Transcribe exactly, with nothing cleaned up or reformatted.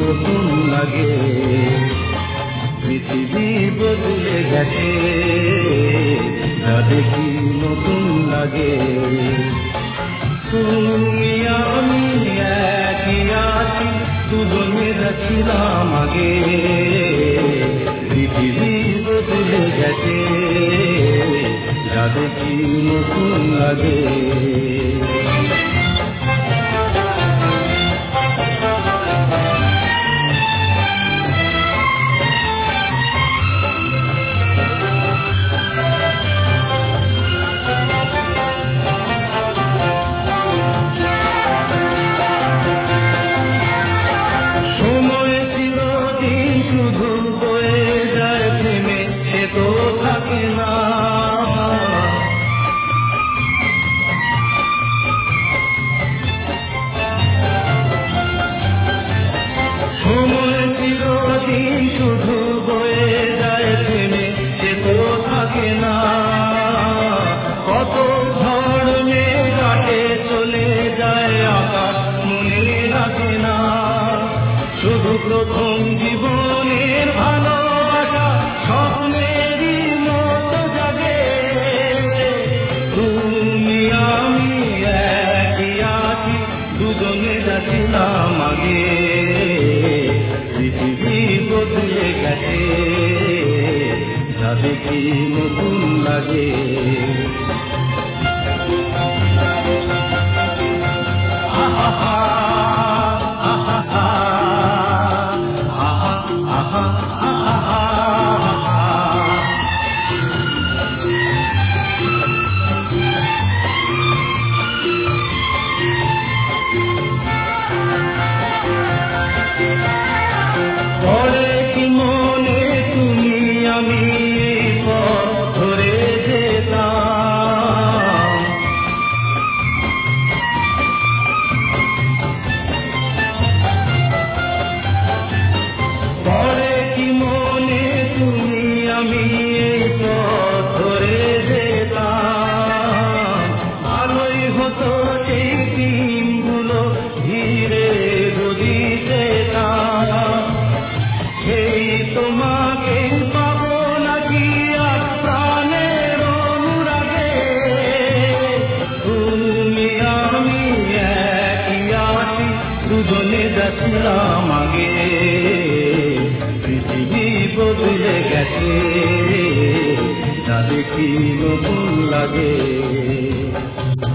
নতুন লাগে। পৃথিবী বদলে গেছে, যা দেখি নতুন লাগে। তুমি আমি একই আছি, দুজনেরা ছিলাম আগে। পৃথিবী বদলে গেছে, যা দেখি নতুন লাগে। প্রথম জীবনের ভালোবাসা স্বপ্নেরই মতো জাগে। তুমি আমি একই আছি, দুজনে যাচ্ছিলাম আগে। পৃথিবী বদলে গেছে, যা দেখি নতুন লাগে। আগে পৃথিবী বদলে গেছে, যা দেখি নতুন লাগে।